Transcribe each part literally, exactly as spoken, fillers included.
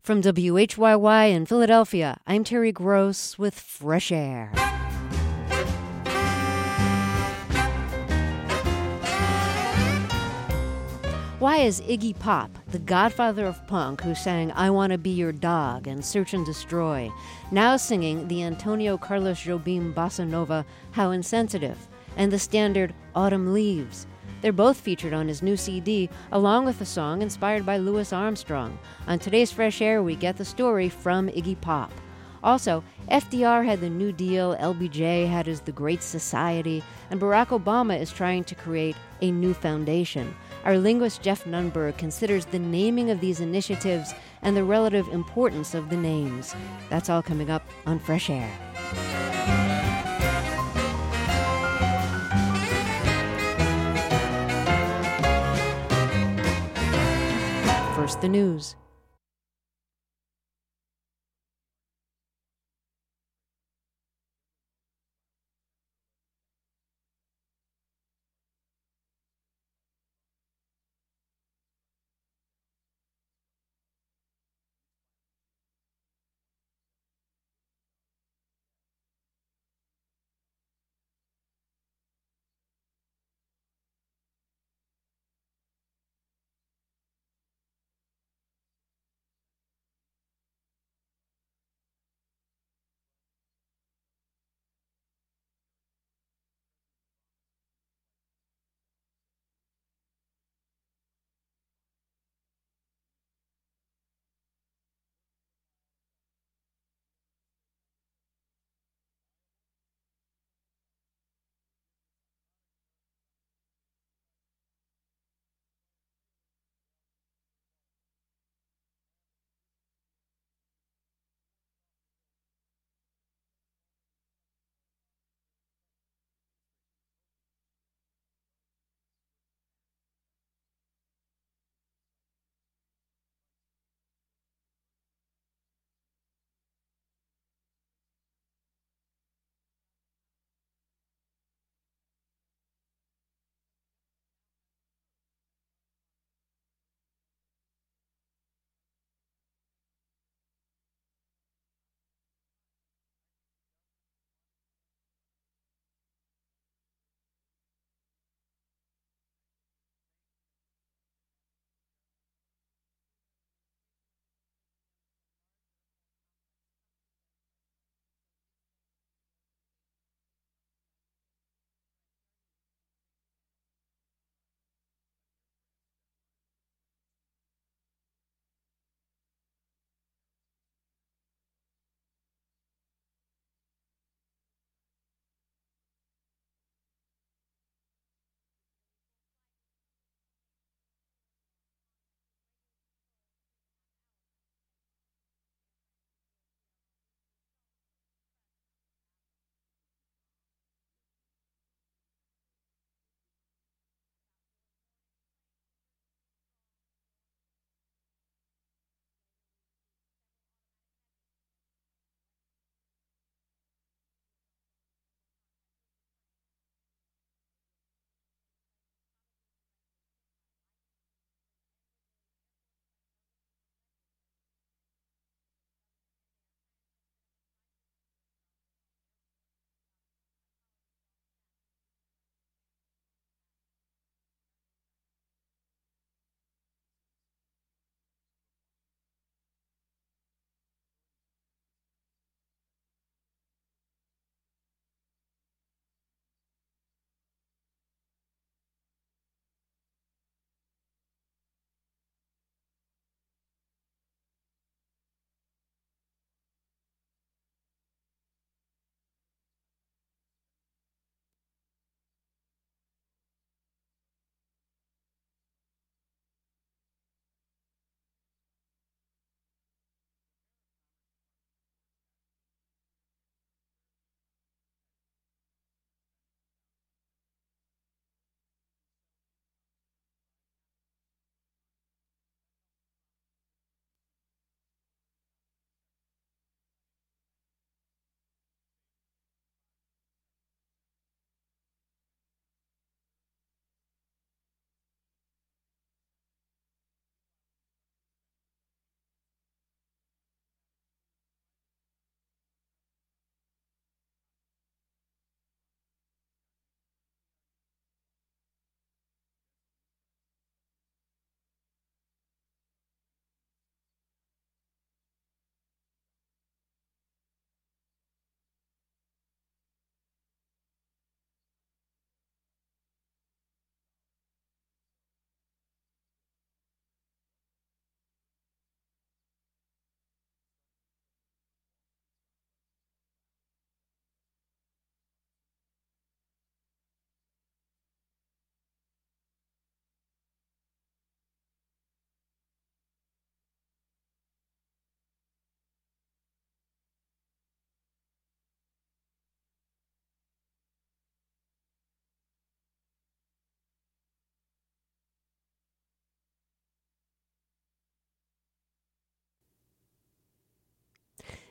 From W H Y Y in Philadelphia, I'm Terry Gross with Fresh Air. Why is Iggy Pop, the godfather of punk who sang I Wanna Be Your Dog and Search and Destroy, now singing the Antonio Carlos Jobim bossa nova How Insensitive and the standard Autumn Leaves? They're both featured on his new C D, along with a song inspired by Louis Armstrong. On today's Fresh Air, we get the story from Iggy Pop. Also, F D R had the New Deal, L B J had his The Great Society, and Barack Obama is trying to create a new foundation. Our linguist Jeff Nunberg considers the naming of these initiatives and the relative importance of the names. That's all coming up on Fresh Air. First, the news.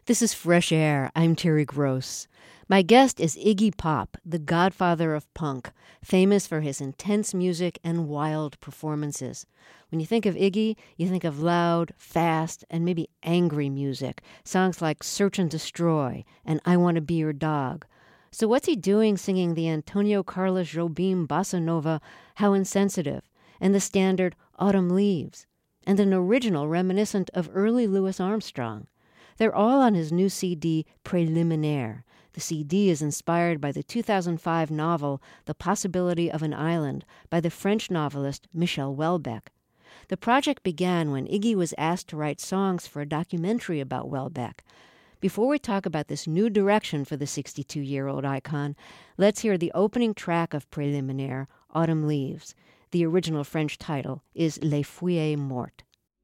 This is Fresh Air. I'm Terry Gross. My guest is Iggy Pop, the godfather of punk, famous for his intense music and wild performances. When you think of Iggy, you think of loud, fast, and maybe angry music, songs like Search and Destroy and I Want to Be Your Dog. So what's he doing singing the Antonio Carlos Jobim bossa nova, How Insensitive, and the standard Autumn Leaves, and an original reminiscent of early Louis Armstrong? They're all on his new C D, Préliminaire. The C D is inspired by the two thousand five novel The Possibility of an Island by the French novelist Michel Houellebecq. The project began when Iggy was asked to write songs for a documentary about Houellebecq. Before we talk about this new direction for the sixty-two-year-old icon, let's hear the opening track of Préliminaire, Autumn Leaves. The original French title is Les Feuilles Mortes.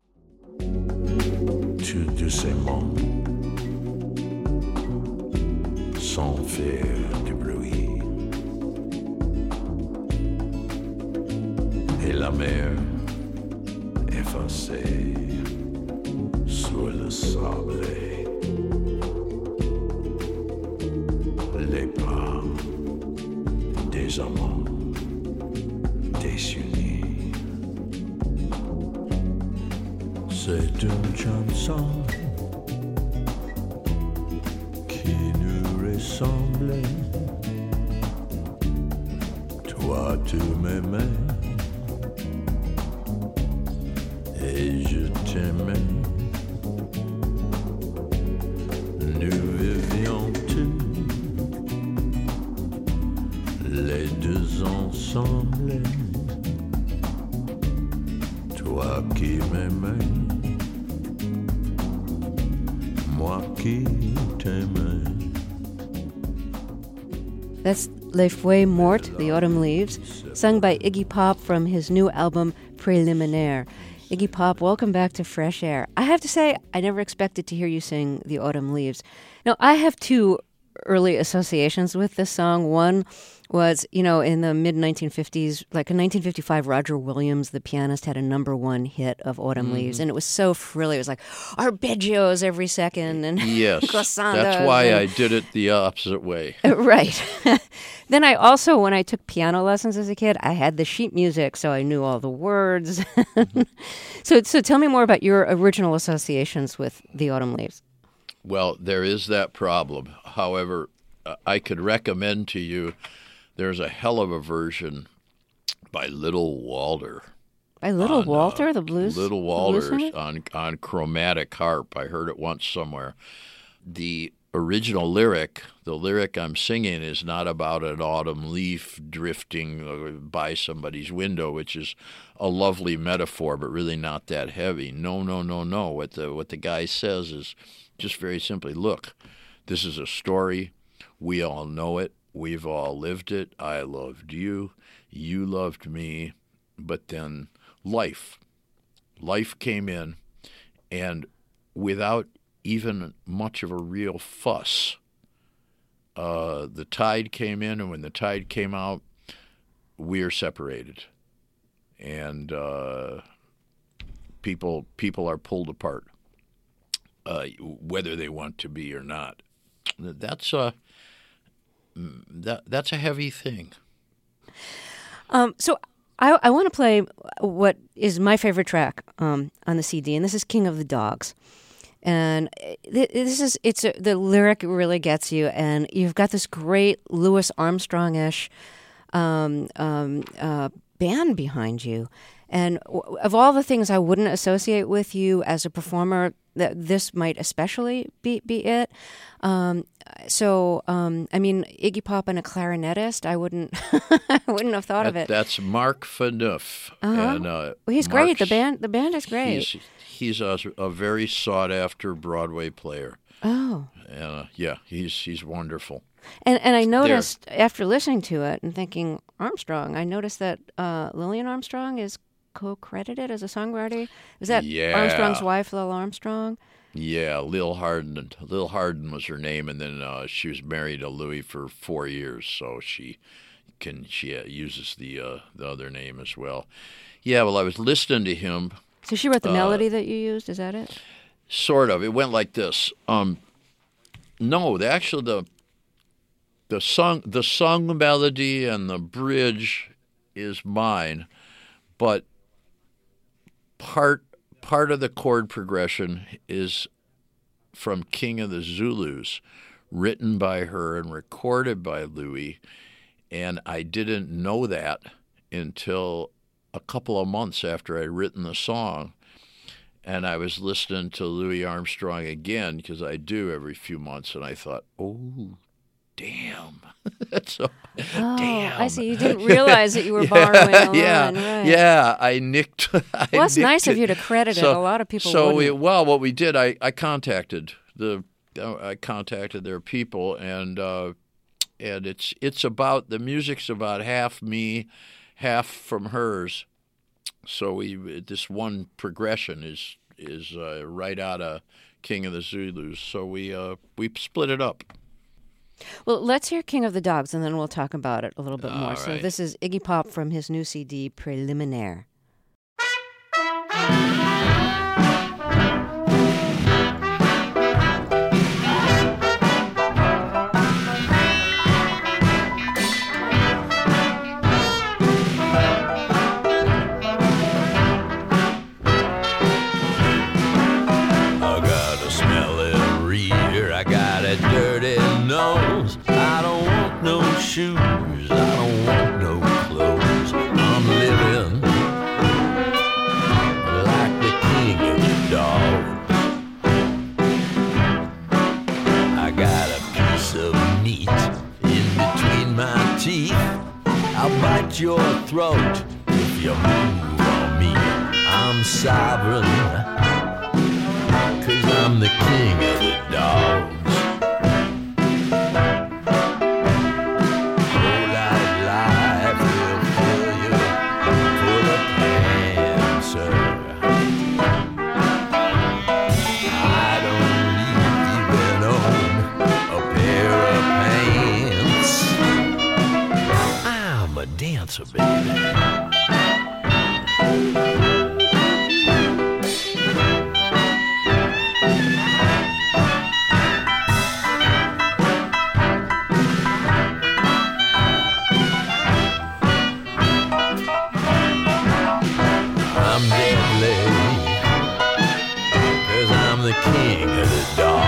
Tout doucement, sans faire du bruit, et la mer effacée sur le sable, les pas des amants désunis. C'est une chanson qui nous ressemblait. Toi, tu m'aimais et je t'aimais. Nous vivions tous les deux ensemble. Toi qui m'aimais, moi qui t'aimais. That's Les Feuilles Mortes, The Autumn Leaves, sung by Iggy Pop from his new album Préliminaire. Iggy Pop, welcome back to Fresh Air. I have to say, I never expected to hear you sing The Autumn Leaves. Now, I have two early associations with this song. One was, you know, in the mid nineteen fifties, like in nineteen fifty-five, Roger Williams, the pianist, had a number one hit of Autumn mm-hmm. Leaves, and it was so frilly. It was like arpeggios every second, and yes, that's why and, I did it the opposite way. Right. Then I also, when I took piano lessons as a kid, I had the sheet music, so I knew all the words. Mm-hmm. so, so tell me more about your original associations with The Autumn Leaves. Well, there is that problem. However, uh, I could recommend to you, there's a hell of a version by Little Walter. By Little on, Walter, uh, the blues? Little Walter blues on, on chromatic harp. I heard it once somewhere. The original lyric, the lyric I'm singing is not about an autumn leaf drifting by somebody's window, which is a lovely metaphor, but really not that heavy. No, no, no, no. What the what the guy says is just very simply, look, this is a story. We all know it. We've all lived it. I loved you. You loved me. But then life. Life came in, and without even much of a real fuss, uh, the tide came in, and when the tide came out, we are separated. And uh, people people are pulled apart, uh, whether they want to be or not. That's a that that's a heavy thing. Um, so I, I want to play what is my favorite track um, on the C D, and this is "King of the Dogs." And this is it's a, the lyric really gets you, and you've got this great Louis Armstrong-ish um, um, uh, band behind you. And of all the things I wouldn't associate with you as a performer, that this might especially be, be it. Um, so, um, I mean, Iggy Pop and a clarinetist, I wouldn't I wouldn't have thought that, of it. That's Mark Phaneuf. Uh-huh. And, uh, well, he's Mark's, great. The band the band is great. He's, he's a, a very sought-after Broadway player. Oh. Uh, yeah, he's he's wonderful. And and I noticed, there. after listening to it and thinking Armstrong, I noticed that uh, Lillian Armstrong is co-credited as a songwriter. Is that yeah. Armstrong's wife, Lil Armstrong? Yeah, Lil Hardin. Lil Hardin was her name, and then uh, she was married to Louis for four years, so she can she uh, uses the uh, the other name as well. Yeah, well, I was listening to him. So she wrote the uh, melody that you used. Is that it? Sort of. It went like this. Um, No, the actually the the song the sung melody and the bridge is mine, but part part of the chord progression is from King of the Zulus, written by her and recorded by Louis, and I didn't know that until a couple of months after I'd written the song. And I was listening to Louis Armstrong again, because I do every few months, and I thought, oh, damn. so, Oh, damn. I see. You didn't realize that you were yeah, borrowing a line. yeah, Right. yeah. I nicked. I Well, it's nicked nice it. of you to credit so, it. A lot of people So, wouldn't. we, well, what we did, I, I contacted the, I contacted their people, and uh, and it's it's about the music's about half me, half from hers. So we this one progression is is uh, right out of King of the Zulus. So we uh, we split it up. Well, let's hear King of the Dogs, and then we'll talk about it a little bit more. All So right. this is Iggy Pop from his new C D, Preliminaire. I got a smelly rear, I got a dirty nose. I don't want no shoes, I don't want no clothes. I'm living like the king of the dogs. I got a piece of meat in between my teeth. I'll bite your throat if you move on me. I'm sovereign, 'cause I'm the king of the dogs. Whole life life will fill you full of cancer. I don't even own a pair of pants. I'm a dancer, baby. I'm deadly, 'cause I'm the king of the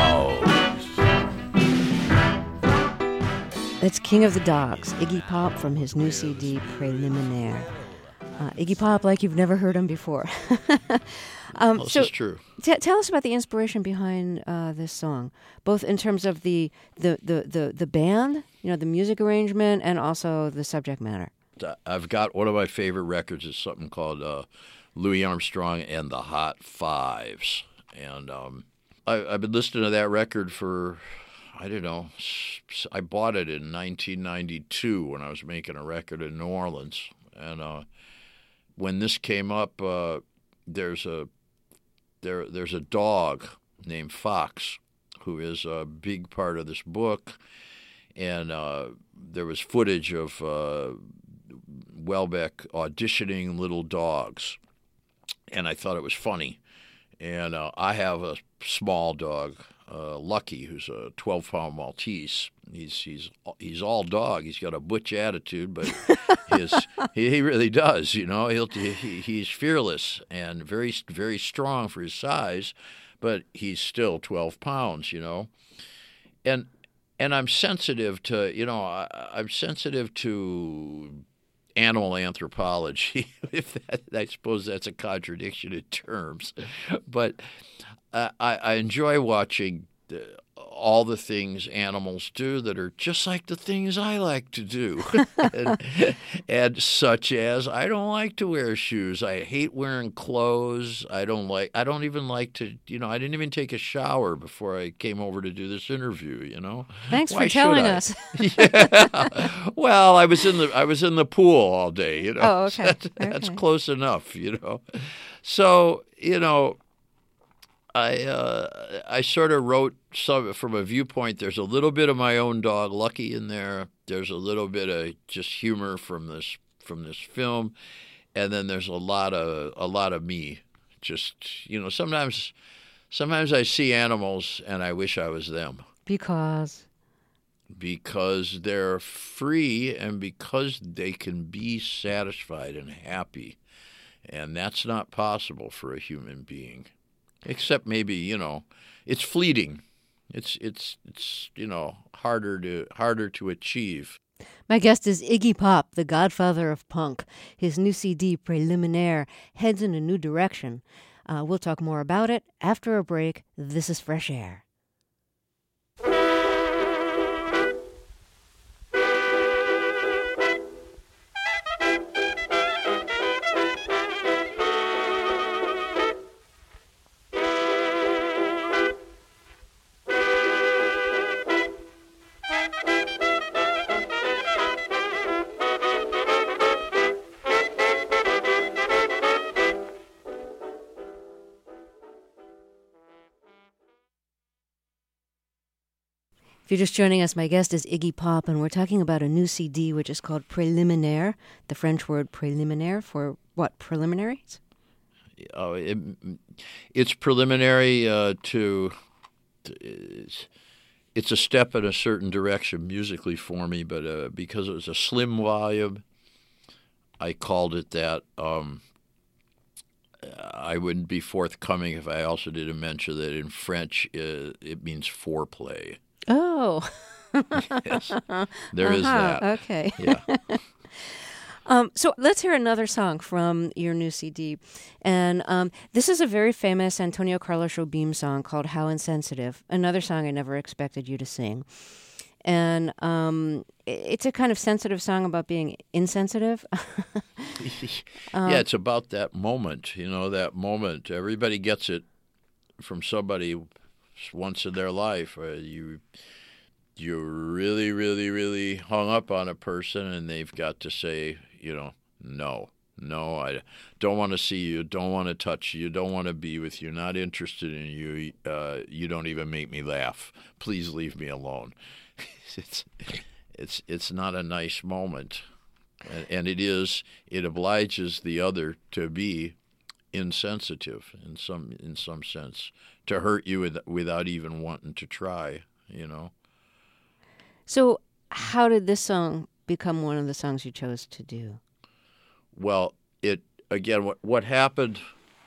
dogs. That's King of the Dogs, Iggy Pop from his new C D, Preliminaire. Uh, Iggy Pop like you've never heard him before. um, This so is true. t- tell us about the inspiration behind uh, this song, both in terms of the, the, the, the, the band, you know, the music arrangement, and also the subject matter. I've got one of my favorite records is something called uh, Louis Armstrong and the Hot Fives. And um, I, I've been listening to that record for, I don't know, s- I bought it in nineteen ninety-two when I was making a record in New Orleans. And uh, when this came up, uh, there's a there there's a dog named Fox who is a big part of this book. And uh, there was footage of uh, Welbeck auditioning little dogs, and I thought it was funny. And uh, I have a small dog, uh, Lucky, who's a twelve-pound Maltese. He's he's he's all dog. He's got a butch attitude, but his he, he really does. You know, He'll, he he's fearless and very very strong for his size, but he's still twelve pounds. You know, and and I'm sensitive to you know I, I'm sensitive to animal anthropology, if that, I suppose that's a contradiction in terms. But uh, I, I enjoy watching the, all the things animals do that are just like the things I like to do. and, and such as, I don't like to wear shoes. I hate wearing clothes. I don't like, I don't even like to, you know, I didn't even take a shower before I came over to do this interview, you know. Thanks Why for telling should I? us. Yeah. Well, I was in the I was in the pool all day, you know. Oh, okay. That's, that's Okay. close enough, you know. So, you know, I uh, I sort of wrote some from a viewpoint. There's a little bit of my own dog, Lucky, in there. There's a little bit of just humor from this from this film, and then there's a lot of a lot of me. Just you know, sometimes sometimes I see animals and I wish I was them. Because? Because they're free and because they can be satisfied and happy. And that's not possible for a human being. Except maybe, you know, it's fleeting. It's it's it's you know, harder to harder to achieve. My guest is Iggy Pop, the godfather of punk. His new C D, Preliminaire, heads in a new direction. Uh, we'll talk more about it after a break. This is Fresh Air. If you're just joining us, my guest is Iggy Pop, and we're talking about a new C D which is called Preliminaire, the French word préliminaire for what, preliminaries? Oh, it, it's preliminary uh, to, it's, it's a step in a certain direction musically for me, but uh, because it was a slim volume, I called it that. Um, I wouldn't be forthcoming if I also didn't mention that in French uh, it means foreplay. Oh. Yes. There uh-huh. is that. Okay. Yeah. um, so let's hear another song from your new C D. And um, this is a very famous Antonio Carlos Jobim song called How Insensitive, another song I never expected you to sing. And um, it's a kind of sensitive song about being insensitive. um, yeah, it's about that moment, you know, that moment. Everybody gets it from somebody once in their life. Uh, you you're really, really, really hung up on a person, and they've got to say, you know, no, no, I don't want to see you, don't want to touch you, don't want to be with you, not interested in you. Uh, you don't even make me laugh. Please leave me alone. it's it's it's not a nice moment, and, and it is. It obliges the other to be insensitive in some in some sense, to hurt you with, without even wanting to try, you know. So how did this song become one of the songs you chose to do? Well, it again, what what happened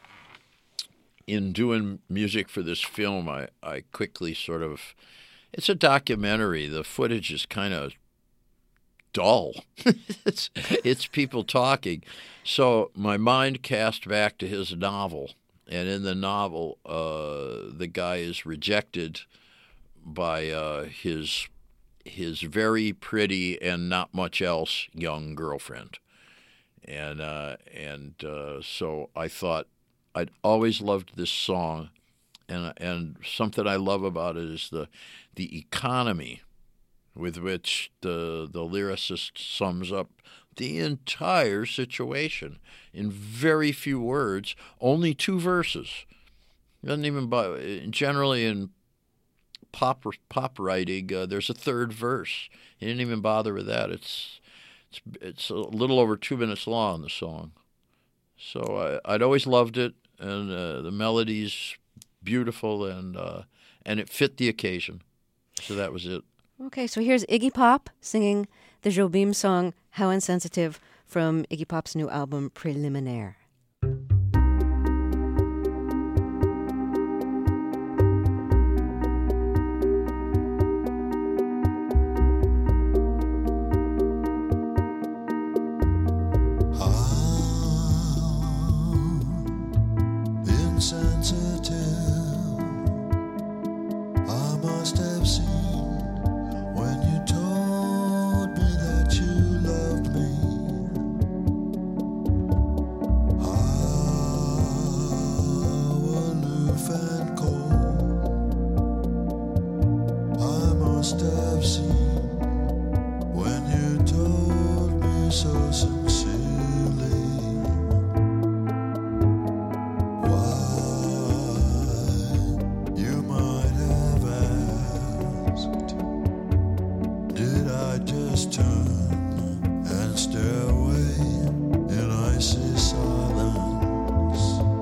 in doing music for this film, I, I quickly sort of, it's a documentary. The footage is kind of dull. it's, it's people talking. So my mind cast back to his novel. And in the novel, uh, the guy is rejected by uh, his his very pretty and not much else young girlfriend. And uh, and uh, so I thought I'd always loved this song, and and something I love about it is the the economy with which the the lyricist sums up the entire situation in very few words, only two verses. Doesn't even buy, generally in pop pop writing, uh, there's a third verse. He didn't even bother with that. It's it's it's a little over two minutes long, the song. So I, I'd always loved it, and uh, the melody's beautiful, and uh, and it fit the occasion. So that was it. Okay, so here's Iggy Pop singing the Jobim song How Insensitive from Iggy Pop's new album Preliminaire.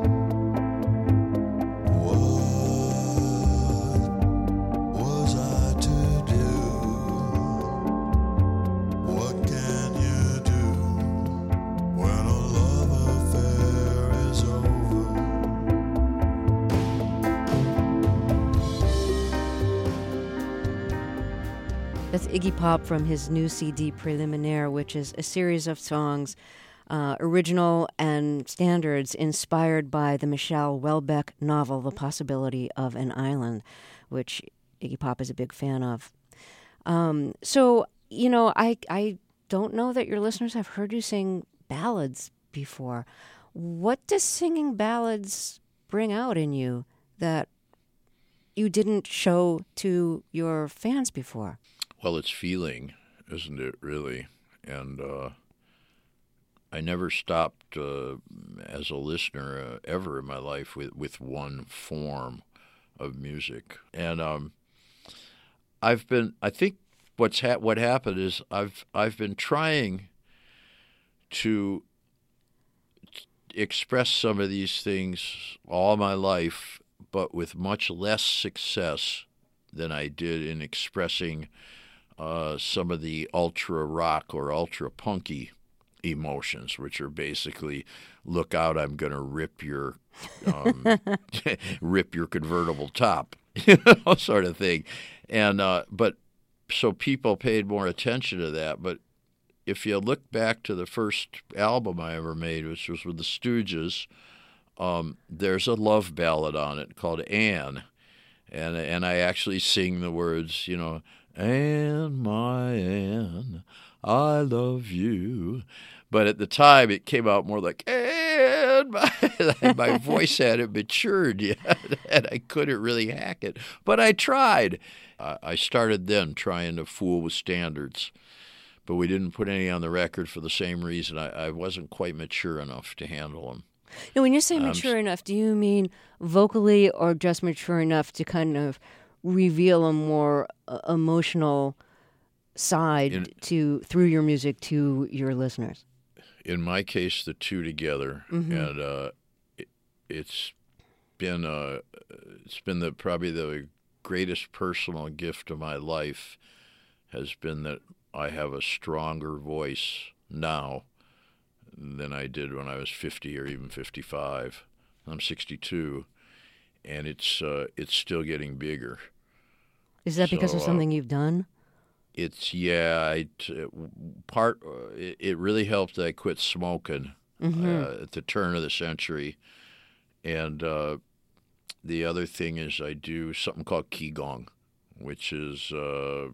Was I That's Iggy Pop from his new C D Preliminaire, which is a series of songs, uh, original and standards, inspired by the Michel Houellebecq novel The Possibility of an Island, which Iggy Pop is a big fan of. Um, so, you know, I I don't know that your listeners have heard you sing ballads before. What does singing ballads bring out in you that you didn't show to your fans before? Well, it's feeling, isn't it, really? And uh, I never stopped uh, as a listener uh, ever in my life with, with one form of music. And um, I've been, I think what's ha- what happened is I've I've been trying to express some of these things all my life, but with much less success than I did in expressing uh, some of the ultra rock or ultra punky emotions, which are basically, look out, I'm going to rip your um, rip your convertible top, you know, sort of thing. And uh, but so people paid more attention to that. But if you look back to the first album I ever made, which was with the Stooges, um, there's a love ballad on it called Anne. And and I actually sing the words, you know, Anne, my Anne, I love you. But at the time, it came out more like, Anne, my, my voice hadn't matured yet, and I couldn't really hack it. But I tried. I, I started then trying to fool with standards. But we didn't put any on the record for the same reason. I, I wasn't quite mature enough to handle them. Now, when you say mature um, enough, do you mean vocally or just mature enough to kind of reveal a more uh, emotional side in, to through your music to your listeners? In my case, the two together, mm-hmm. and uh, it, it's been uh, it's been the probably the greatest personal gift of my life has been that I have a stronger voice now than I did when I was fifty or even fifty-five. I'm sixty-two, and it's uh, it's still getting bigger. Is that because so, of something uh, you've done? It's yeah. I, part uh, it, it really helped that I quit smoking mm-hmm. uh, at the turn of the century, and uh, the other thing is I do something called Qigong, which is uh,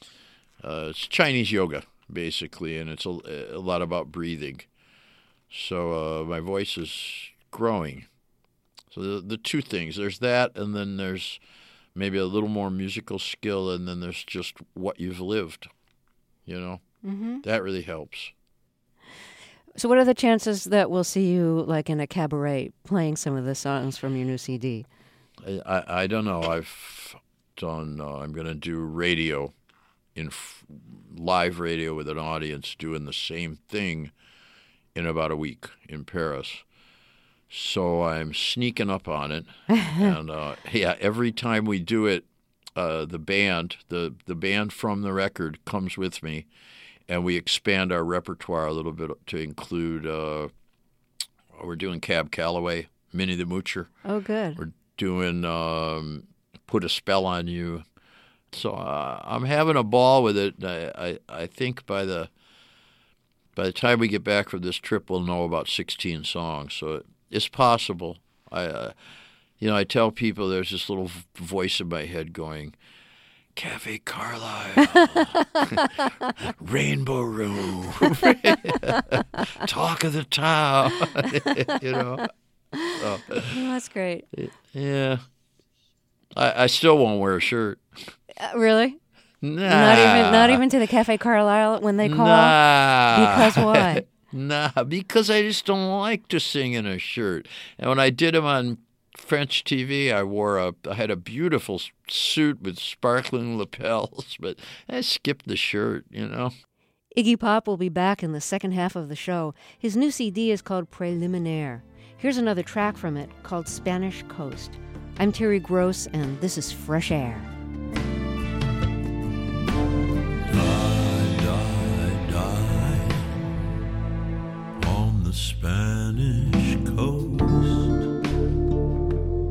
uh, it's Chinese yoga basically, and it's a, a lot about breathing. So uh, my voice is growing. So the, the two things, there's that, and then there's maybe a little more musical skill, and then there's just what you've lived, you know? Mm-hmm. That really helps. So what are the chances that we'll see you, like, in a cabaret playing some of the songs from your new C D? I, I, I don't know. I've done, uh, I'm going to do radio, in f- live radio with an audience, doing the same thing in about a week in Paris. So I'm sneaking up on it. and uh, yeah, every time we do it, uh, the band, the, the band from the record comes with me, and we expand our repertoire a little bit to include, uh, we're doing Cab Calloway, Minnie the Moocher. Oh, good. We're doing um, Put a Spell on You. So uh, I'm having a ball with it. I, I, I think by the by the time we get back from this trip, we'll know about sixteen songs. So it's possible. I, uh, you know, I tell people there's this little voice in my head going, Cafe Carlisle, Rainbow Room, Talk of the Town, you know. So, oh, that's great. Yeah. I, I still won't wear a shirt. Uh, really? Nah. Not even not even to the Cafe Carlisle when they call? Nah. Because why? Nah, because I just don't like to sing in a shirt. And when I did them on French T V, I wore a I had a beautiful suit with sparkling lapels, but I skipped the shirt, you know. Iggy Pop will be back in the second half of the show. His new C D is called Preliminaire. Here's another track from it called Spanish Coast. I'm Terry Gross, and this is Fresh Air. The Spanish coast,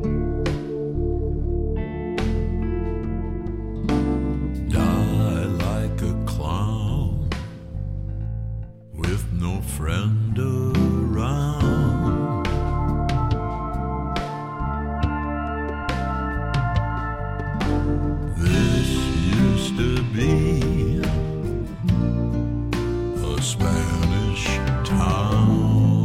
die to be a Spanish town.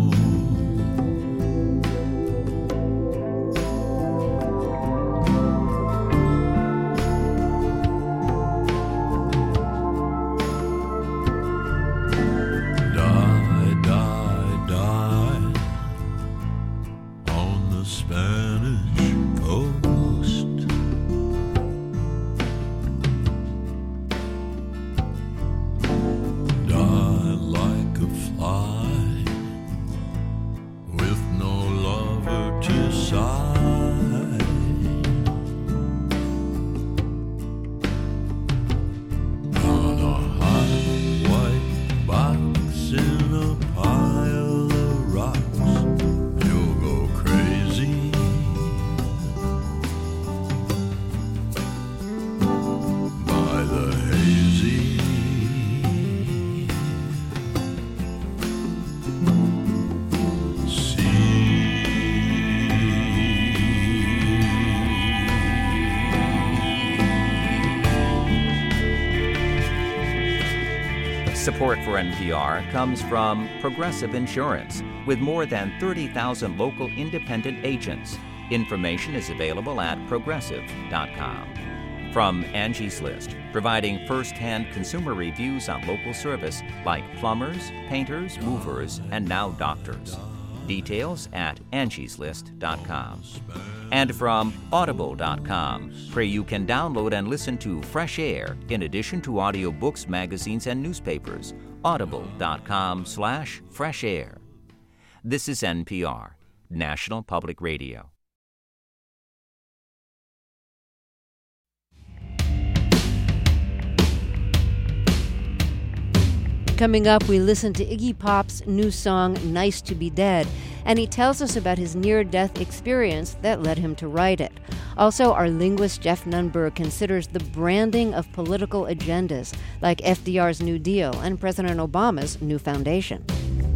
Die, die, die on the Spanish coast. Die like a fly with no lover to sigh. On a hot white box in a pile of rocks, you'll go crazy. By the hazy Support for N P R comes from Progressive Insurance, with more than thirty thousand local independent agents. Information is available at progressive dot com. From Angie's List, providing first-hand consumer reviews on local service like plumbers, painters, movers, and now doctors. Details at angies list dot com. And from audible dot com, where you can download and listen to Fresh Air in addition to audiobooks, magazines, and newspapers. audible dot com slash fresh air. This is N P R, National Public Radio. Coming up, we listen to Iggy Pop's new song, Nice to Be Dead, and he tells us about his near-death experience that led him to write it. Also, our linguist Jeff Nunberg considers the branding of political agendas, like F D R's New Deal and President Obama's new foundation.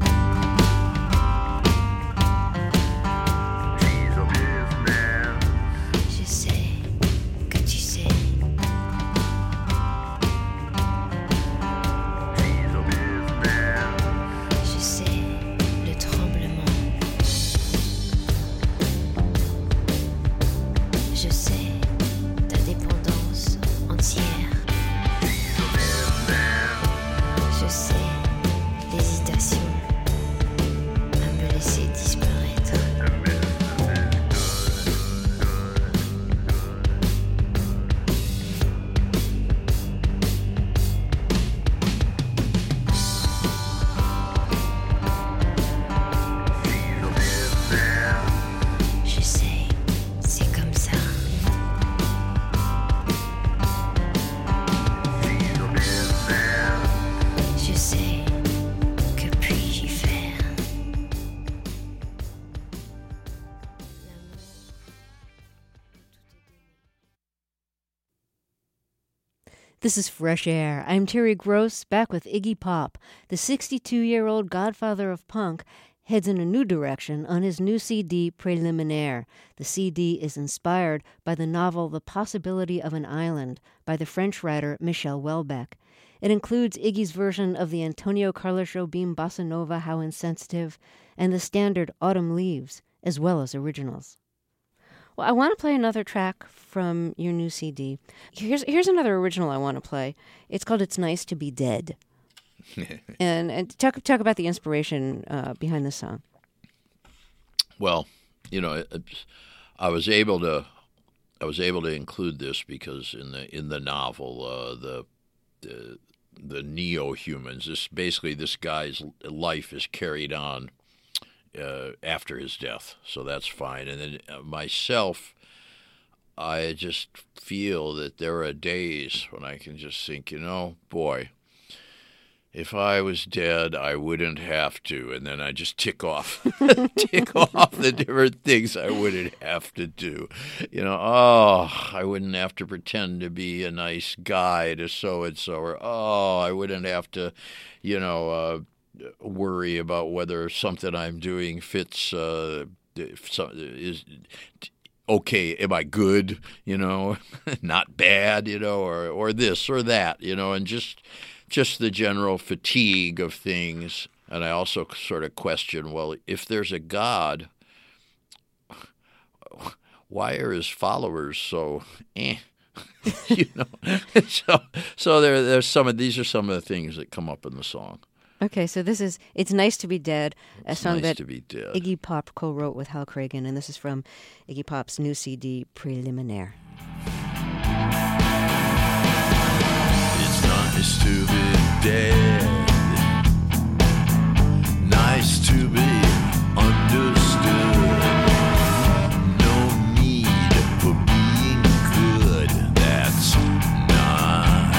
This is Fresh Air. I'm Terry Gross, back with Iggy Pop. The sixty-two-year-old godfather of punk heads in a new direction on his new C D, Preliminaire. The C D is inspired by the novel The Possibility of an Island by the French writer Michel Houellebecq. It includes Iggy's version of the Antonio Carlos Jobim bossa nova How Insensitive and the standard Autumn Leaves, as well as originals. Well, I want to play another track from your new C D. Here's here's another original I want to play. It's called It's Nice to Be Dead. and and talk talk about the inspiration uh, behind this song. Well, you know, it, I was able to I was able to include this because in the in the novel, uh, the the the neo-humans, this basically this guy's life is carried on Uh, after his death, so that's fine. And then uh, myself, I just feel that there are days when I can just think, you know, boy, if I was dead, I wouldn't have to. And then I just tick off, tick off the different things I wouldn't have to do. You know, oh, I wouldn't have to pretend to be a nice guy to so-and-so, or oh, I wouldn't have to, you know, uh, worry about whether something I'm doing fits uh, is okay, am I good, you know, not bad, you know, or or this or that, you know, and just just the general fatigue of things. And I also sort of question, well, if there's a God, why are his followers so eh? You know, so so there there's some of these are some of the things that come up in the song. Okay, so this is It's Nice to Be Dead, a It's song nice that to be dead. Iggy Pop co-wrote with Hal Cragen, and this is from Iggy Pop's new C D, Preliminaire. It's nice to be dead. Nice to be understood. No need for being good. That's nice.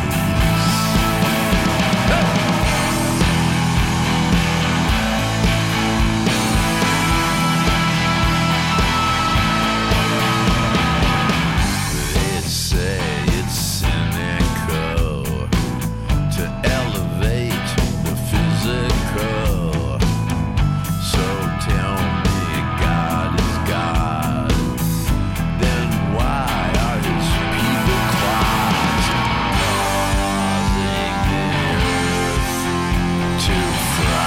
They say it's cynical to elevate the physical. So tell me God is God. Then why are his people closet causing the earth to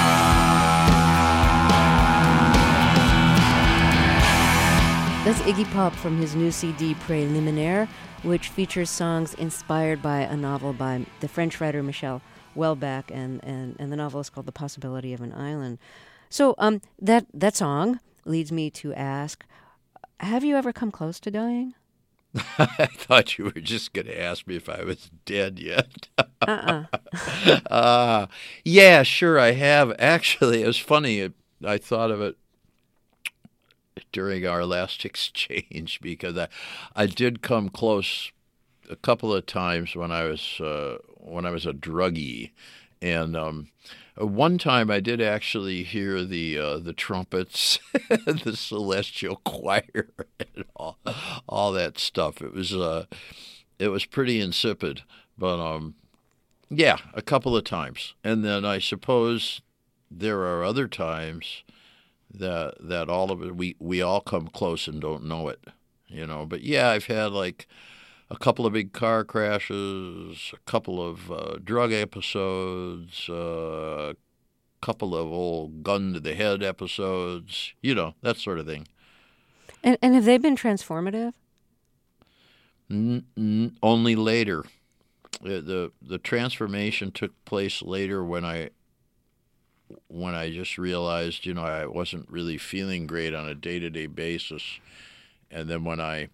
fry? That's Iggy Pop from his new C D, Preliminaire, which features songs inspired by a novel by the French writer Michel Houellebecq, and, and, and the novel is called The Possibility of an Island. So um, that, that song leads me to ask, have you ever come close to dying? I thought you were just going to ask me if I was dead yet. Uh-uh. uh, yeah, sure, I have. Actually, it was funny. It, I thought of it during our last exchange because I, I did come close a couple of times when I was uh, when I was a druggie, and um, one time I did actually hear the uh, the trumpets, the celestial choir, and all all that stuff. It was uh, it was pretty insipid, but um, yeah, a couple of times, and then I suppose there are other times that that all of it we we all come close and don't know it, you know. But yeah, I've had like a couple of big car crashes, a couple of uh, drug episodes, uh, a couple of old gun to the head episodes, you know, that sort of thing. And, and have they been transformative? N- n- only later. The, the the transformation took place later when I when I just realized, you know, I wasn't really feeling great on a day-to-day basis. And then when I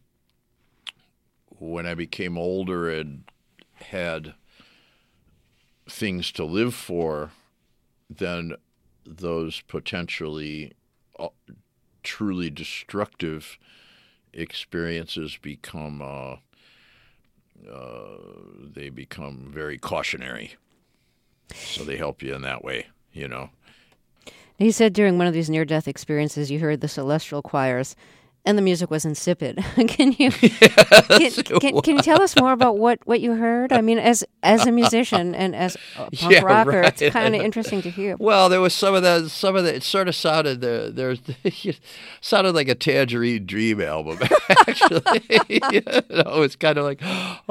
when I became older and had things to live for, then those potentially uh, truly destructive experiences become uh, uh, they become very cautionary. So they help you in that way, you know. He said during one of these near-death experiences you heard the celestial choirs and the music was insipid. Can you yes, can, can, can you tell us more about what, what you heard? I mean, as as a musician and as a punk yeah, rocker, right. it's kind of interesting to hear. Well, there was some of that. Some of that. It sort of sounded there. There sounded like a Tangerine Dream album. Actually, you know, it's kind of like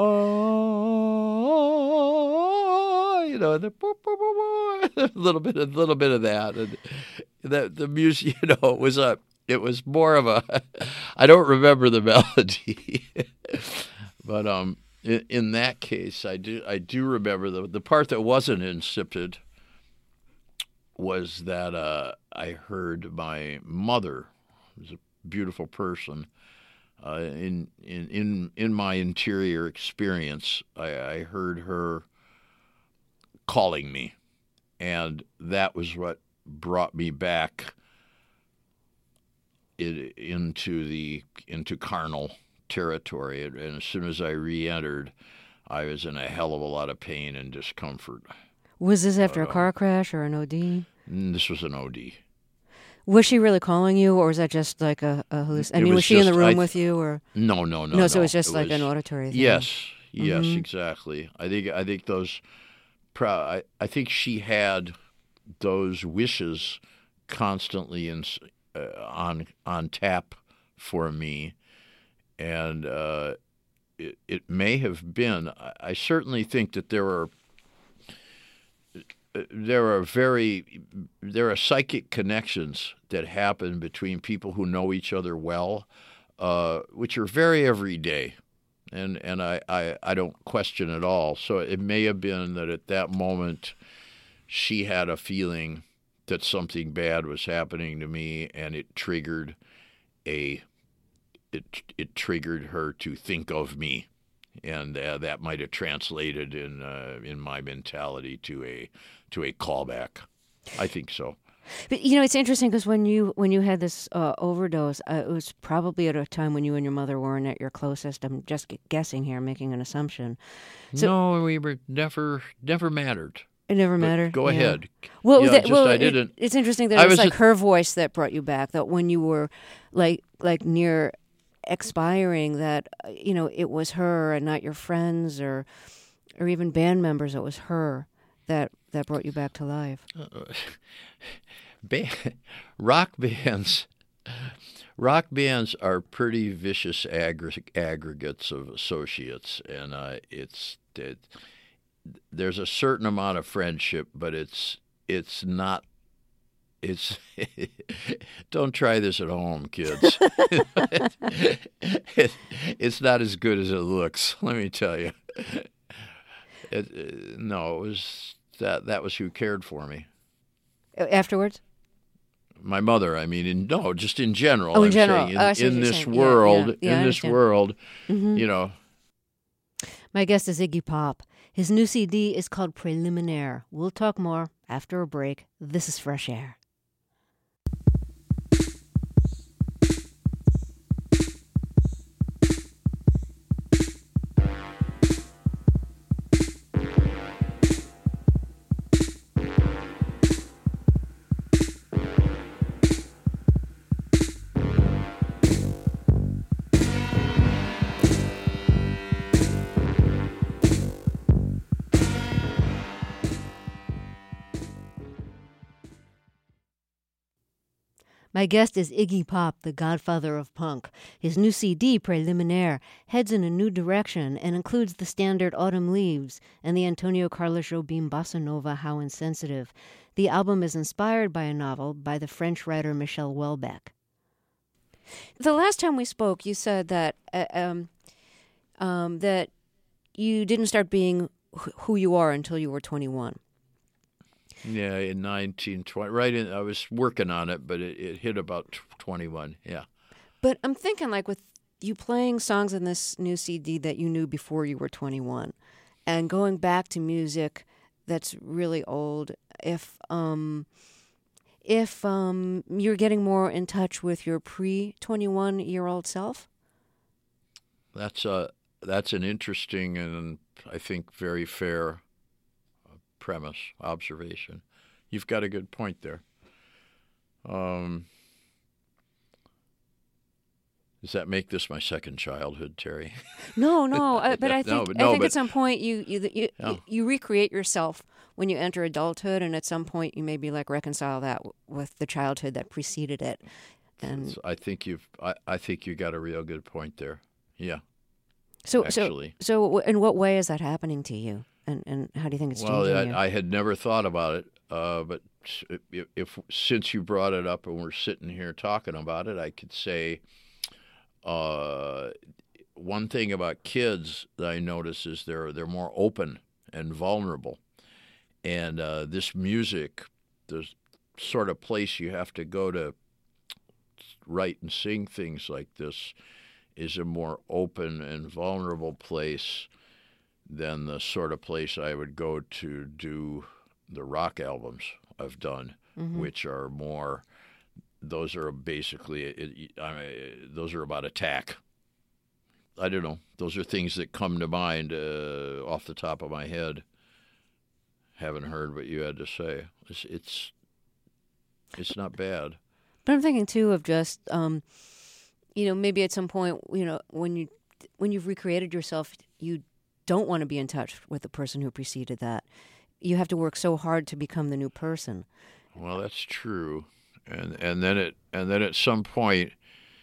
oh, you know, the a little bit, a little bit of that, and the the music. You know, it was a. It was more of a, I don't remember the melody, but um, in, in that case, I do I do remember the the part that wasn't insipid was that uh, I heard my mother, who was a beautiful person, uh, in in in in my interior experience, I, I heard her calling me, and that was what brought me back. It, into the into carnal territory, and as soon as I re-entered, I was in a hell of a lot of pain and discomfort. Was this after uh, a car crash or an O D? This was an O D. Was she really calling you, or was that just like a, a hallucination? I mean, was, was she in the just- room I- with you, or No, no, no. no? So no. it was just It like was- an auditory thing. Yes, yes, Mhm. exactly. I think I think those. Pro- I I think she had those wishes constantly in, uh, on on tap for me, and uh, it, it may have been. I, I certainly think that there are there are very there are psychic connections that happen between people who know each other well, uh, which are very everyday. And and I, I, I don't question at all. So it may have been that at that moment she had a feeling that something bad was happening to me, and it triggered a it it triggered her to think of me, and uh, that might have translated in uh, in my mentality to a to a callback. I think so. But you know, it's interesting because when you when you had this uh, overdose, uh, it was probably at a time when you and your mother weren't at your closest. I'm just guessing here, making an assumption. So, no, we were never never mattered. It never But mattered. Go yeah. ahead. Well, yeah, that, just, well, I it- didn't. it's interesting that I it was was like a- her voice that brought you back. That when you were like like near expiring, that uh, you know it was her and not your friends or or even band members. It was her that that brought you back to life. Band, rock bands, rock bands are pretty vicious aggr- aggregates of associates, and uh, it's it, there's a certain amount of friendship, but it's it's not. It's don't try this at home, kids. it, it's not as good as it looks. Let me tell you. It, uh, no, it was that that was who cared for me. Afterwards? My mother, I mean, in, no, just in general. Oh, in I'm general. saying in, Oh, I see what in you're this saying. Yeah, world, yeah. Yeah, I in this understand. world, Mhm. you know. My guest is Iggy Pop. His new C D is called Preliminaire. We'll talk more after a break. This is Fresh Air. My guest is Iggy Pop, the godfather of punk. His new C D, Preliminaire, heads in a new direction and includes the standard Autumn Leaves and the Antonio Carlos Jobim bossa nova How Insensitive. The album is inspired by a novel by the French writer Michel Houellebecq. The last time we spoke, you said that uh, um, um, that you didn't start being wh- who you are until you were twenty-one. Yeah, in nineteen twenty, right in, I was working on it, but it, it hit about twenty-one, yeah. But I'm thinking, like, with you playing songs in this new C D that you knew before you were twenty-one, and going back to music that's really old, if um, if um, you're getting more in touch with your pre twenty-one year old self. That's a that's an interesting and I think very fair premise, observation. You've got a good point there. Um, does that make this my second childhood, Terry? No, no, uh, but I No, think but no, I think but- at some point you you you, Yeah. you you recreate yourself when you enter adulthood, and at some point you maybe like reconcile that w- with the childhood that preceded it. And So I think you've I, I think you got a real good point there. Yeah. so actually. so so w- in what way is that happening to you, and and how do you think it's Well, changing you? I, I had never thought about it, uh, but if, if since you brought it up and we're sitting here talking about it, I could say uh, one thing about kids that I notice is they're they're more open and vulnerable, and uh, this music, the sort of place you have to go to write and sing things like this, is a more open and vulnerable place than the sort of place I would go to do the rock albums I've done, Mm-hmm. which are more, those are basically, it, I mean, those are about attack. I don't know. Those are things that come to mind uh, off the top of my head. Haven't heard what you had to say. It's it's, it's not bad. But I'm thinking too of just, um, you know, maybe at some point, you know, when you when you've recreated yourself, you don't want to be in touch with the person who preceded that. You have to work so hard to become the new person. Well, that's true, and and then it and then at some point,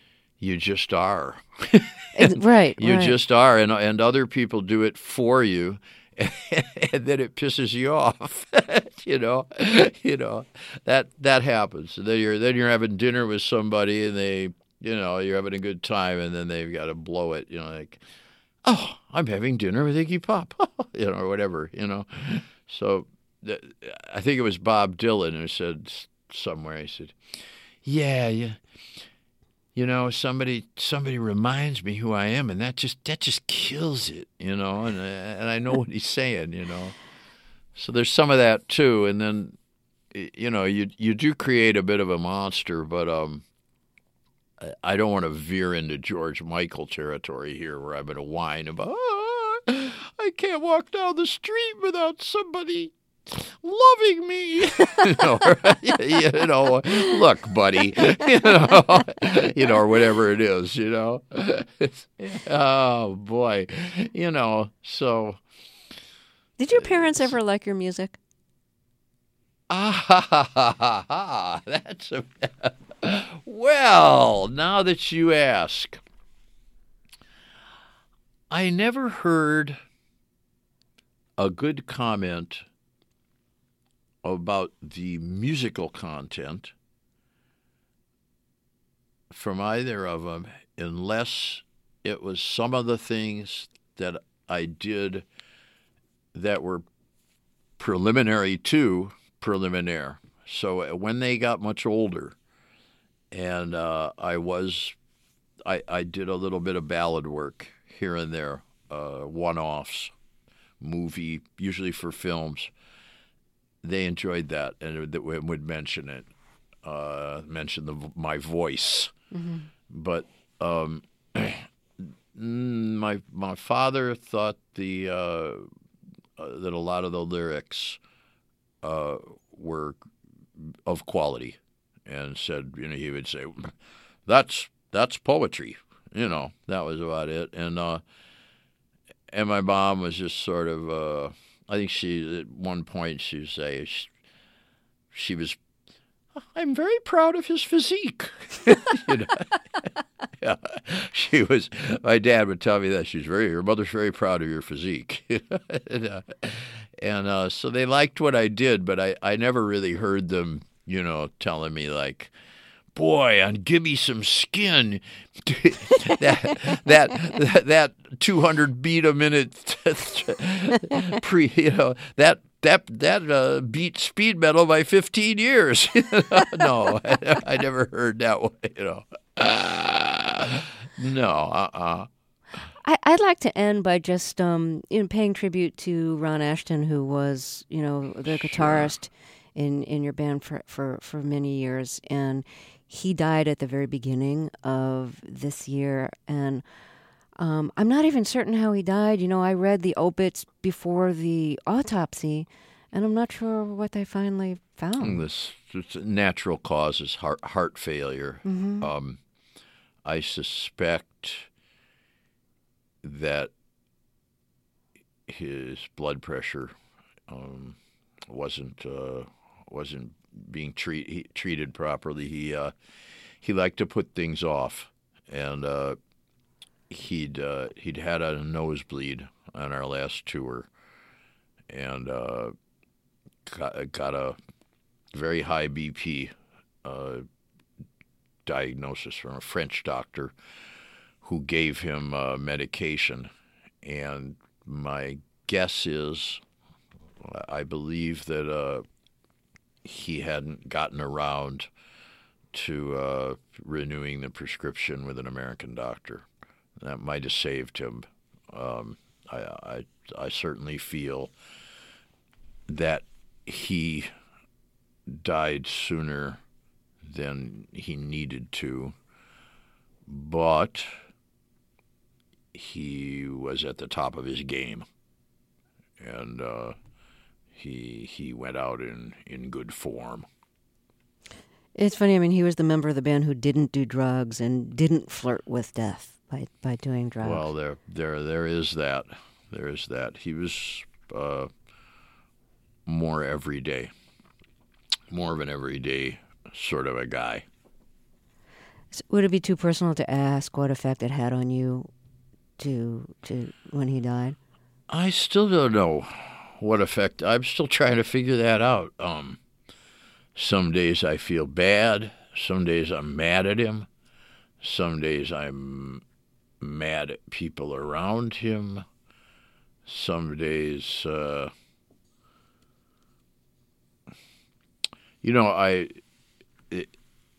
you just are. It's, right. You right. just are, and and other people do it for you, and, and then it pisses you off. you know, you know that that happens. And then you're then you're having dinner with somebody, and they, you know, you're having a good time, and then they've got to blow it. You know, like, oh, I'm having dinner with Iggy Pop, you know, or whatever. You know, so th- I think it was Bob Dylan who said somewhere. He said, "Yeah, yeah." You know, somebody somebody reminds me who I am, and that just that just kills it, you know. And and I know what he's saying, you know. So there's some of that too. And then, you know, you you do create a bit of a monster, but um, I don't want to veer into George Michael territory here, where I'm going to whine about, oh, I can't walk down the street without somebody loving me. you, know, you know, look, buddy, you know, you know, or whatever it is, you know. Oh boy, you know. So, did your parents ever like your music? Ah, ha, ha, ha, ha, ha. That's a well. Now that you ask, I never heard a good comment about the musical content from either of them, unless it was some of the things that I did that were preliminary to preliminaire. So when they got much older, and uh, I was, I, I did a little bit of ballad work here and there, uh, one-offs, movie, usually for films. They enjoyed that and would mention it, uh, mention the, my voice. Mm-hmm. But um, my my father thought the uh, uh, that a lot of the lyrics uh, were of quality, and said, you know, he would say, "That's that's poetry." You know, that was about it. And uh, and my mom was just sort of. Uh, I think she, at one point, she would say, she, she was, I'm very proud of his physique. you know? yeah. She was, my dad would tell me that. She's very, your mother's very proud of your physique. and uh, and uh, so they liked what I did, but I, I never really heard them, you know, telling me like, boy, and give me some skin. that that that two hundred beat a minute pre, you know, that that that uh, beat speed metal by fifteen years. no, I, I never heard that one. You know, uh, no, uh, uh I, I'd like to end by just um, you know, paying tribute to Ron Ashton, who was, you know, the Sure. guitarist in in your band for for for many years, and he died at the very beginning of this year, and um, I'm not even certain how he died. You know, I read the obits before the autopsy, and I'm not sure what they finally found. This natural causes, heart heart failure. Mm-hmm. Um, I suspect that his blood pressure um, wasn't uh, wasn't being treat, he, treated properly. He uh, he liked to put things off, and uh, he'd uh, he'd had a nosebleed on our last tour, and uh, got, got a very high B P uh, diagnosis from a French doctor who gave him uh, medication. And my guess is, I believe that uh, he hadn't gotten around to uh, renewing the prescription with an American doctor. That might have saved him. Um, I, I, I certainly feel that he died sooner than he needed to, but he was at the top of his game, and uh, he he went out in, in good form. It's funny. I mean, he was the member of the band who didn't do drugs and didn't flirt with death by, by doing drugs. Well, there there there is that. There is that. He was uh, more everyday, more of an everyday sort of a guy. Would it be too personal to ask what effect it had on you to to when he died? I still don't know what effect. I'm still trying to figure that out. Um, some days I feel bad. Some days I'm mad at him. Some days I'm mad at people around him. Some days, uh, you know, I it,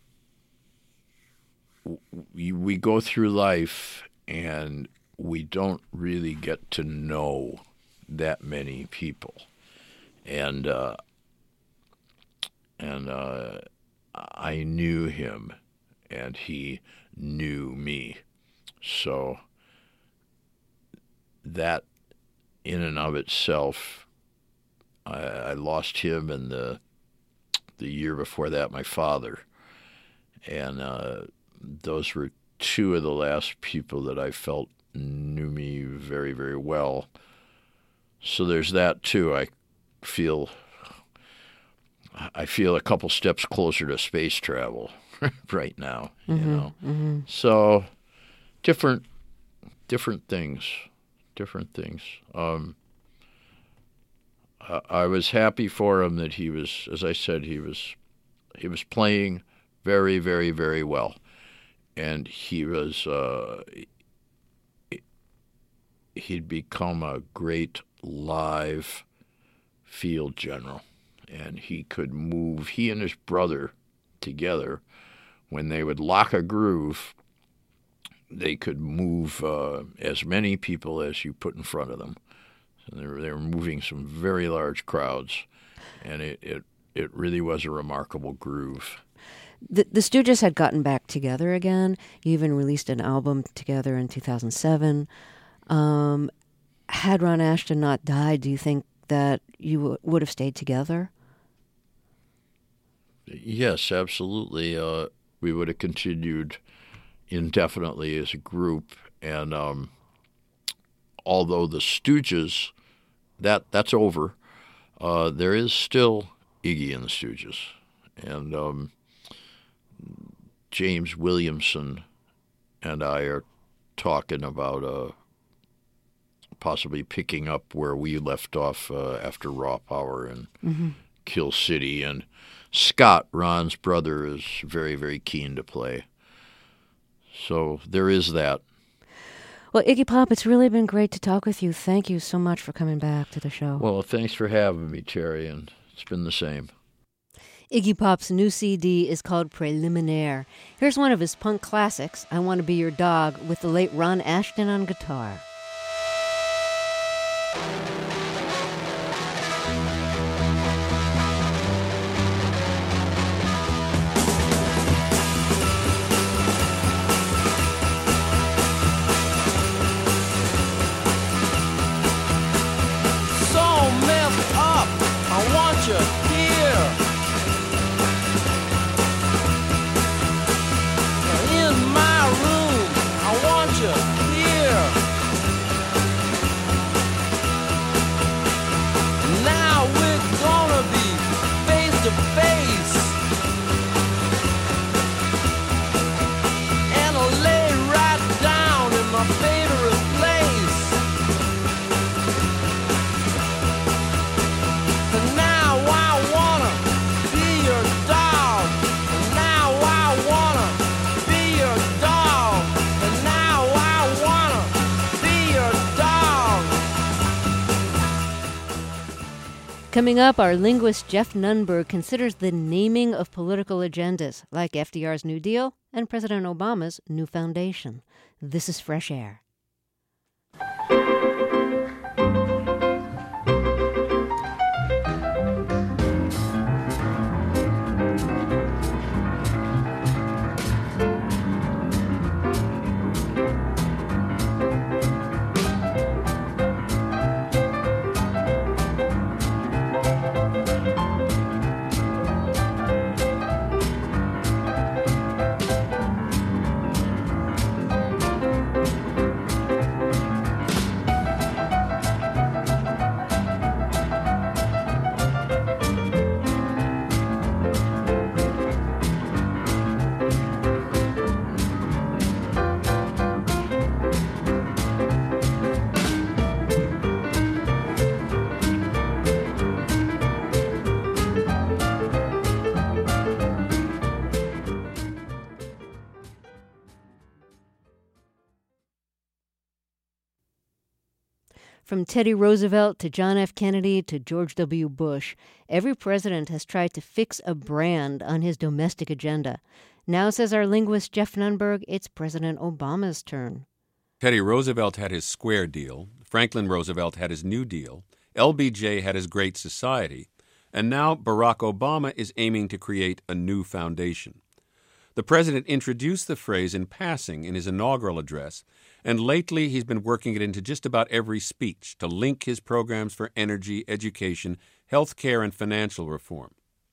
we, we go through life and we don't really get to know that many people, and uh, and uh, I knew him, and he knew me, so that in and of itself, I, I lost him, and the the year before that, my father, and uh, those were two of the last people that I felt knew me very, very well. So there's that too. I feel I feel a couple steps closer to space travel right now, you Mm-hmm, know. mm-hmm. So different different things, different things. Um, I, I was happy for him that he was, as I said, he was he was playing very, very, very well, and he was. Uh, he'd become a great live field general, and he could move, he and his brother together, when they would lock a groove, they could move uh, as many people as you put in front of them. So they were, they were moving some very large crowds, and it, it, it really was a remarkable groove. The, the Stooges had gotten back together again. You even released an album together in two thousand seven. Um, had Ron Asheton not died, do you think that you w- would have stayed together? Yes, absolutely. Uh, we would have continued indefinitely as a group. And um, although the Stooges, that that's over, uh, there is still Iggy and the Stooges. And um, James Williamson and I are talking about uh, possibly picking up where we left off uh, after Raw Power and mm-hmm. Kill City. And Scott, Ron's brother, is very, very keen to play. So there is that. Well, Iggy Pop, it's really been great to talk with you. Thank you so much for coming back to the show. Well, thanks for having me, Terry, and it's been the same. Iggy Pop's new C D is called Preliminaire. Here's one of his punk classics, I Want to Be Your Dog, with the late Ron Asheton on guitar. Coming up, our linguist Jeff Nunberg considers the naming of political agendas, like F D R's New Deal and President Obama's new foundation. This is Fresh Air. From Teddy Roosevelt to John F. Kennedy to George W. Bush, every president has tried to fix a brand on his domestic agenda. Now, says our linguist Jeff Nunberg, it's President Obama's turn. Teddy Roosevelt had his Square Deal, Franklin Roosevelt had his New Deal, L B J had his Great Society, and now Barack Obama is aiming to create a new foundation. The president introduced the phrase in passing in his inaugural address, and lately he's been working it into just about every speech to link his programs for energy, education, health care, and financial reform.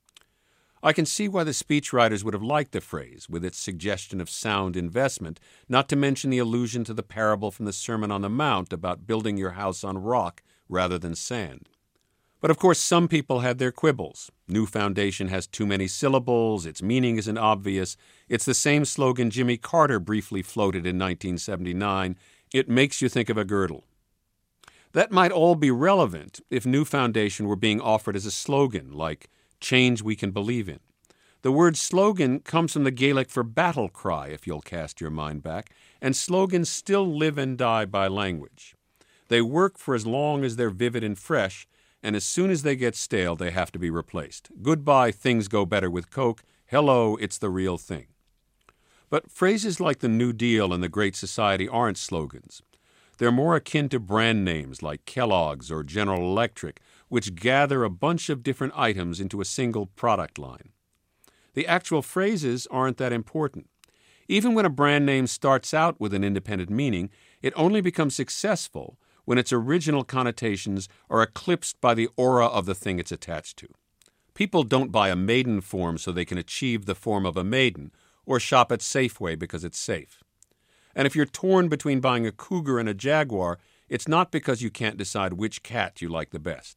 I can see why the speechwriters would have liked the phrase, with its suggestion of sound investment, not to mention the allusion to the parable from the Sermon on the Mount about building your house on rock rather than sand. But of course, some people had their quibbles. New foundation has too many syllables, its meaning isn't obvious. It's the same slogan Jimmy Carter briefly floated in nineteen seventy-nine, it makes you think of a girdle. That might all be relevant if New Foundation were being offered as a slogan, like change we can believe in. The word slogan comes from the Gaelic for battle cry, if you'll cast your mind back, and slogans still live and die by language. They work for as long as they're vivid and fresh, and as soon as they get stale, they have to be replaced. Goodbye, things go better with Coke. Hello, it's the real thing. But phrases like the New Deal and the Great Society aren't slogans. They're more akin to brand names like Kellogg's or General Electric, which gather a bunch of different items into a single product line. The actual phrases aren't that important. Even when a brand name starts out with an independent meaning, it only becomes successful when its original connotations are eclipsed by the aura of the thing it's attached to. People don't buy a maiden form so they can achieve the form of a maiden, or shop at Safeway because it's safe. And if you're torn between buying a cougar and a jaguar, it's not because you can't decide which cat you like the best.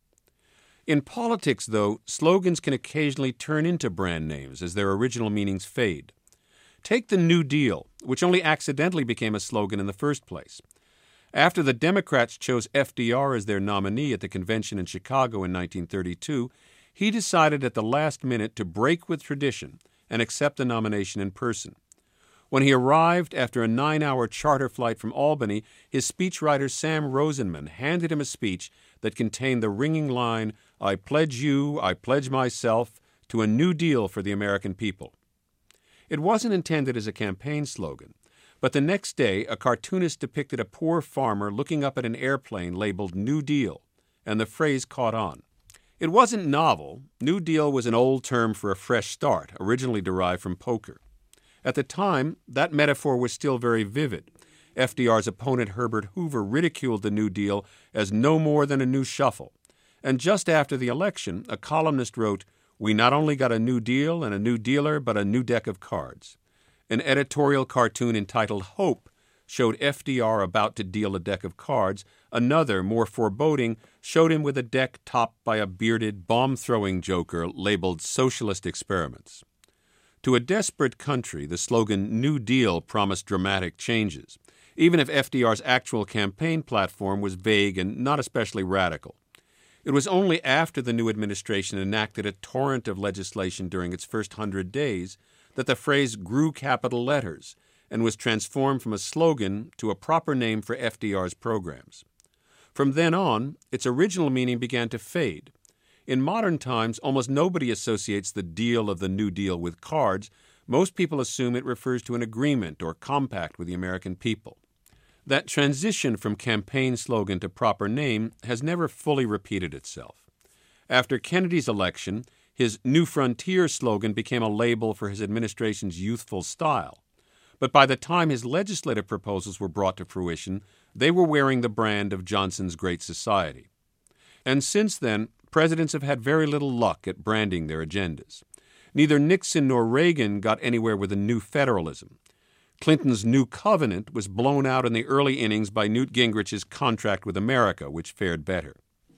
In politics, though, slogans can occasionally turn into brand names as their original meanings fade. Take the New Deal, which only accidentally became a slogan in the first place. After the Democrats chose F D R as their nominee at the convention in Chicago in nineteen thirty-two, he decided at the last minute to break with tradition and accept the nomination in person. When he arrived after a nine-hour charter flight from Albany, his speechwriter Sam Rosenman handed him a speech that contained the ringing line, "I pledge you, I pledge myself, to a new deal for the American people." It wasn't intended as a campaign slogan, but the next day a cartoonist depicted a poor farmer looking up at an airplane labeled New Deal, and the phrase caught on. It wasn't novel. New Deal was an old term for a fresh start, originally derived from poker. At the time, that metaphor was still very vivid. F D R's opponent Herbert Hoover ridiculed the New Deal as no more than a new shuffle. And just after the election, a columnist wrote, "We not only got a new deal and a new dealer, but a new deck of cards." An editorial cartoon entitled Hope showed F D R about to deal a deck of cards. Another, more foreboding, showed him with a deck topped by a bearded, bomb-throwing joker labeled Socialist Experiments. To a desperate country, the slogan New Deal promised dramatic changes, even if F D R's actual campaign platform was vague and not especially radical. It was only after the new administration enacted a torrent of legislation during its first hundred days that the phrase grew capital letters and was transformed from a slogan to a proper name for F D R's programs. From then on, its original meaning began to fade. In modern times, almost nobody associates the deal of the New Deal with cards. Most people assume it refers to an agreement or compact with the American people. That transition from campaign slogan to proper name has never fully repeated itself. After Kennedy's election, his New Frontier slogan became a label for his administration's youthful style. But by the time his legislative proposals were brought to fruition, they were wearing the brand of Johnson's Great Society. And since then, presidents have had very little luck at branding their agendas. Neither Nixon nor Reagan got anywhere with a new federalism. Clinton's New Covenant was blown out in the early innings by Newt Gingrich's Contract with America, which fared better.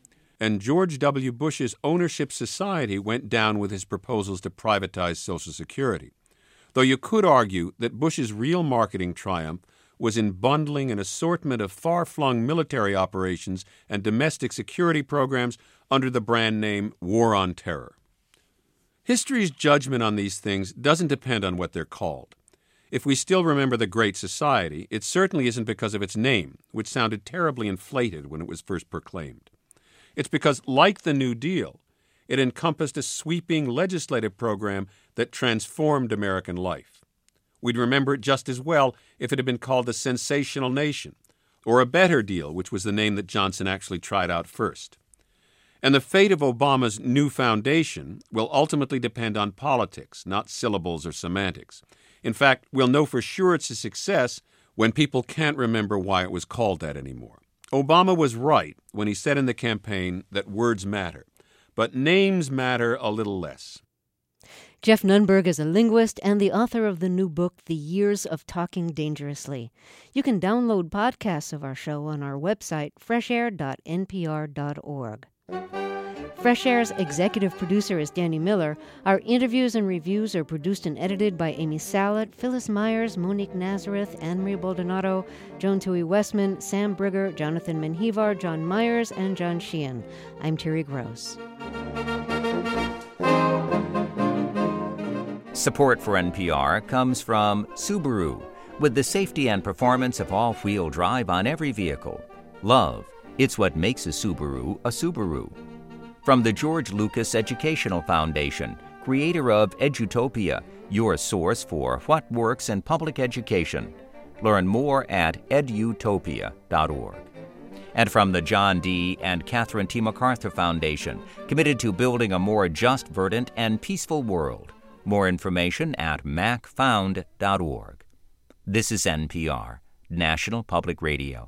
And George W. Bush's Ownership Society went down with his proposals to privatize Social Security. Though you could argue that Bush's real marketing triumph was in bundling an assortment of far-flung military operations and domestic security programs under the brand name War on Terror. History's judgment on these things doesn't depend on what they're called. If we still remember the Great Society, it certainly isn't because of its name, which sounded terribly inflated when it was first proclaimed. It's because, like the New Deal, it encompassed a sweeping legislative program that transformed American life. We'd remember it just as well if it had been called the Sensational Nation, or a Better Deal, which was the name that Johnson actually tried out first. And the fate of Obama's new foundation will ultimately depend on politics, not syllables or semantics. In fact, we'll know for sure it's a success when people can't remember why it was called that anymore. Obama was right when he said in the campaign that words matter, but names matter a little less. Jeff Nunberg is a linguist and the author of the new book, The Years of Talking Dangerously. You can download podcasts of our show on our website, fresh air dot n p r dot org. Fresh Air's executive producer is Danny Miller. Our interviews and reviews are produced and edited by Amy Salet, Phyllis Myers, Monique Nazareth, Anne-Marie Baldonado, Joan Tui Westman, Sam Brigger, Jonathan Menjivar, John Myers, and John Sheehan. I'm Terry Gross. Support for N P R comes from Subaru, with the safety and performance of all-wheel drive on every vehicle. Love, it's what makes a Subaru a Subaru. From the George Lucas Educational Foundation, creator of Edutopia, your source for what works in public education. Learn more at edutopia dot org. And from the John D. and Catherine T. MacArthur Foundation, committed to building a more just, verdant, and peaceful world. More information at mac found dot org. This is N P R, National Public Radio.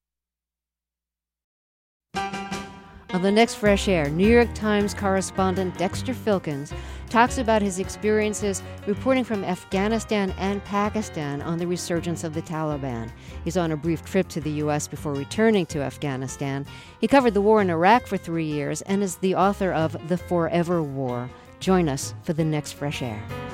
On the next Fresh Air, New York Times correspondent Dexter Filkins talks about his experiences reporting from Afghanistan and Pakistan on the resurgence of the Taliban. He's on a brief trip to the U S before returning to Afghanistan. He covered the war in Iraq for three years and is the author of The Forever War. Join us for the next Fresh Air.